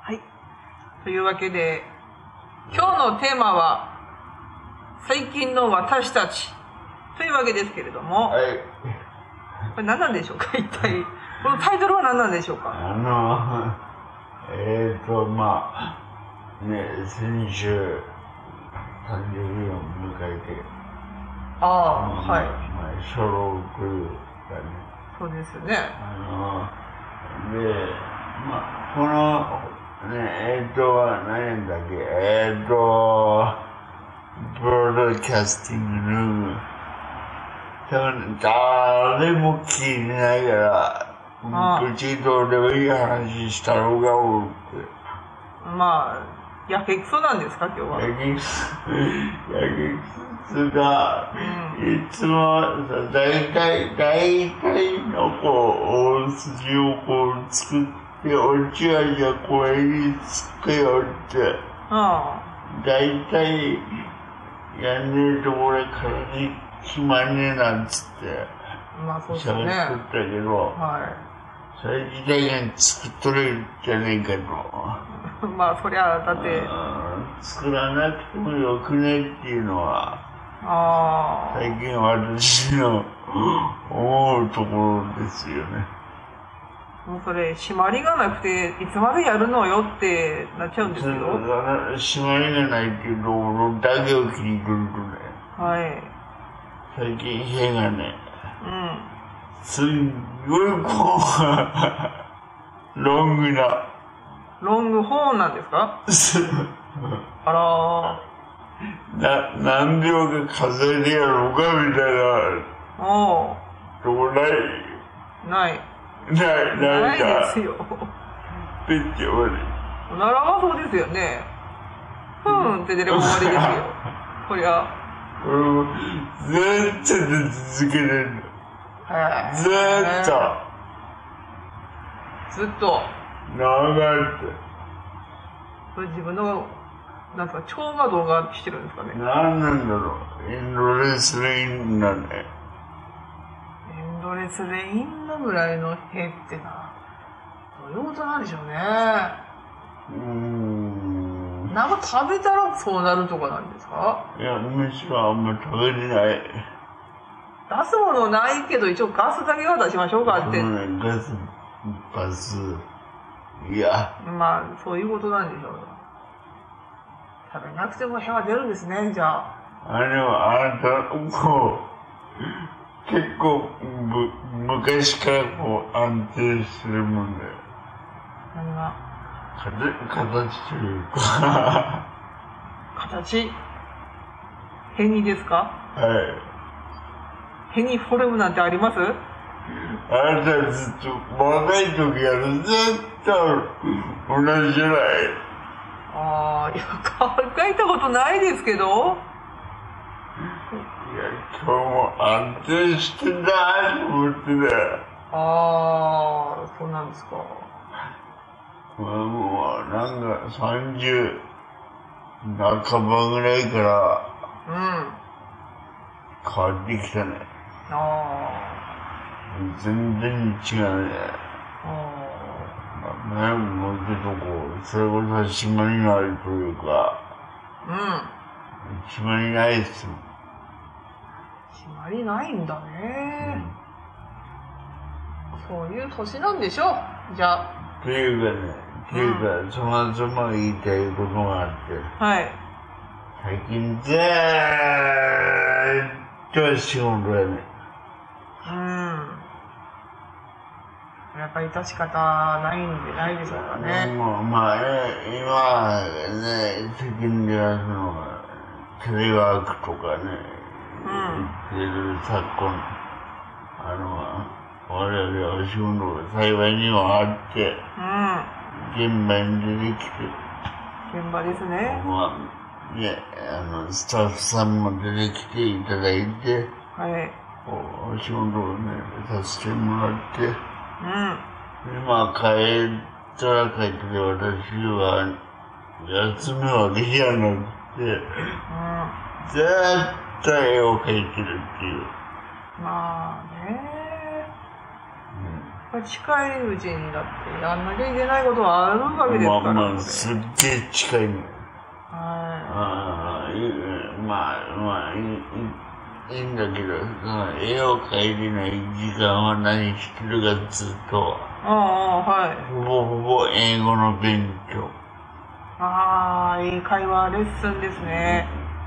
はい。というわけで、今日のテーマは、最近の私たちというわけですけれども、 はい。 これ何なんでしょうか、一体。このタイトルは何なんでしょうか。 まあ、ね、先週、誕生日を迎えて、 はい。 初老というかね。 そうですよね。 で、まあ、この、ね、何やんだっけ、ブロードキャスティングの、多分、誰も聞いてないから、うちとでもいい話した方が多くて。 まあ、やけくそなんですか、今日は。 やけくそが、いつもさ、大体の大筋を作って、おちはじゃこれにつけよって、大体やんねえところからに決まんねえなんつって、 まあそうですね。 喋っとったけど、それ自体が作っとるんじゃねえかと。 まあそりゃ、だって。 作らなくてもよくねっていうのは、最近私の思うところですよね。 もうそれ、締まりがなくて、いつまでやるのよってなっちゃうんですよ。 締まりがないっていうところだけを切り取るとね、最近兵がね、すんごいロングな。 ロングホーンなんですか？あらー。何秒か数えてやろうかみたいな。とこない。 ないですよ。 ペッて終わり。 ならばそうですよね。って出れば終わりですよ。こりゃ。 ずーっと続けてるの。ずっと。長って。 これ自分の、なんか腸が動画してるんですかね。 なんなんだろう。エンドレスレインだね。 エンドレスレインのぐらいの屁ってな、どういうことなんでしょうね。なんか食べたらそうなるとかなんですか？ いや、むしろあんま食べれない。 出すものないけど一応ガスだけは出しましょうかって。 ガス。いや。 まあ、そういうことなんでしょう。食べなくても屁は出るんですね、じゃあ。 あなた、結構、昔から安定してるもんだよ。 何が？ 形というか。 形？へにですか？へにフォルムなんてあります？ あなたずっと、若い時からずっと同じじゃない。 いや、考えたことないですけど。いや、 今日も安定してんだと思ってたよ。 そうなんですか。 もう、なんか30半ばぐらいから、変わってきたね。全然違うね。前も言うとそれこそ締まりのあるというか、締まりないっすよ。 締まりないんだね。そういう年なんでしょう、じゃあ。 というか、そもそも言いたいことがあって。最近ずーっと仕事やね。やっぱり致し方ないんでないでしょうかね。 まあ今ね、世間ではテレワークとかね、言ってる昨今、我々はお仕事が幸いにはあって、現場に出てきて、 現場ですね。 スタッフさんも出てきていただいて、お仕事をね、させてもらって、今帰ったら帰って私は休むわけじゃなくて、ずっと絵を描いてるっていう。 まあね。 近いうちにだってやんなきゃいけないことはあるわけですからね。 すっげえ近いね。いいんだけど、絵を描いてない時間は何してるかずっと。ほぼほぼ英語の勉強。 英会話レッスンですね。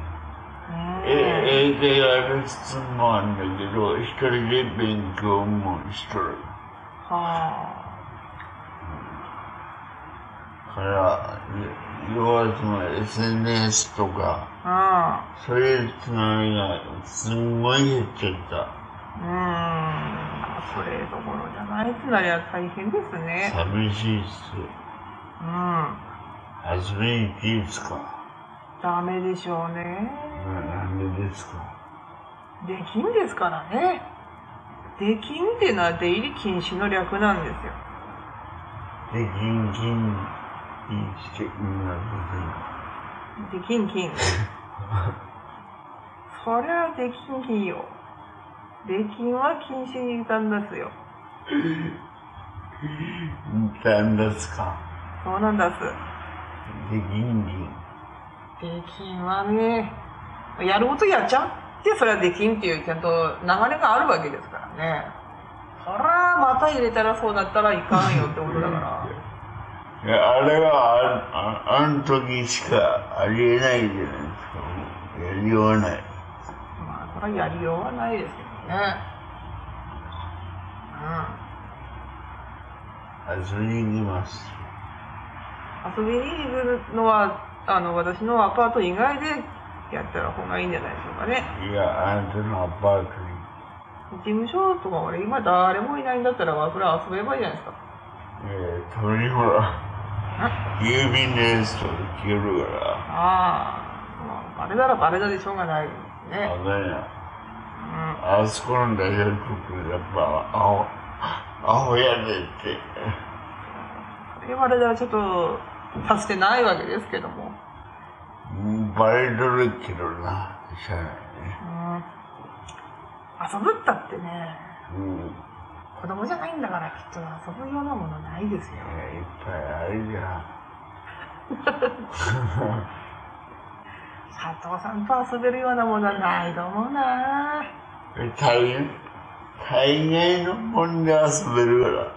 英会話レッスンもあるんだけど、一人で勉強もしとる。から、要はその SNS とか、そういうつながりがすんごい減っちゃった。 それどころじゃないつなりは大変ですね。 寂しいっす。遊びに行っていいですか？ ダメでしょうね。 なんでですか？ できんですからね。できんっていうのは出入り禁止の略なんですよ。 できん禁。 できん禁。そりゃできん禁よ。できんは禁止にいたんですよ。 なんですか？ そうなんです。 できん禁。 できんはね、やることやっちゃって、それはできんっていうちゃんと流れがあるわけですからね。そらまた入れたらそうだったらいかんよってことだから。 いや、あれはあの時しかありえないじゃないですか。やりようがない。 それはやりようがないですけどね。 遊びに行きます。 遊びに行くのは、私のアパート以外でやったら方がいいんじゃないでしょうかね。 いや、あなたのアパートに。 事務所とか俺今誰もいないんだったら、それは遊べばいいじゃないですか。 たまにほら、郵便ですと聞けるから。 バレたらバレたでしょうがないですね。 あそこの大学局やっぱアホやでって。 言われたらちょっと助けないわけですけども。 バレとるけどな、しゃあないね。 遊ぶったってね、子供じゃないんだからきっと遊ぶようなものないですよ。 いっぱいあるじゃん。 佐藤さんと遊べるようなものはないと思うな。 大概のもんで遊べるから。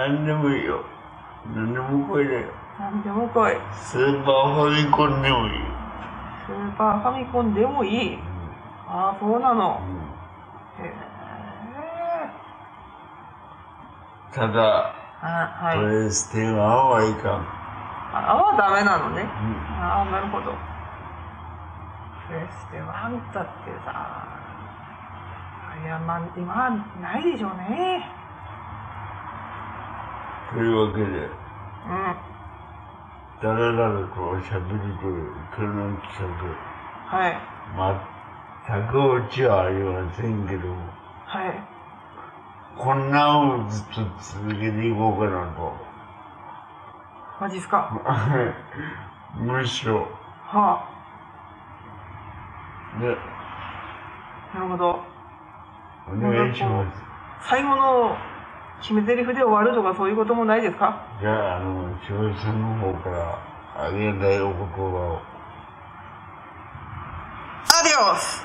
何でもいいよ。何でも来いだよ。 何でも来い。 スーパーファミコンでもいい。 スーパーファミコンでもいい。そうなの。 ただ、プレステ1はいかん。 はダメなのね。なるほど。プレステ1だってさ、今はないでしょうね。 というわけで、だらだらと喋るというこの企画、全くオチはありませんけども、こんなんをずっと続けていこうかなと。 マジっすか？ むしろ。 なるほど。 お願いします。 最後の決め台詞で終わるとかそういうこともないですか？ じゃあ、千葉さんの方からありがたいお言葉を。 アディオス！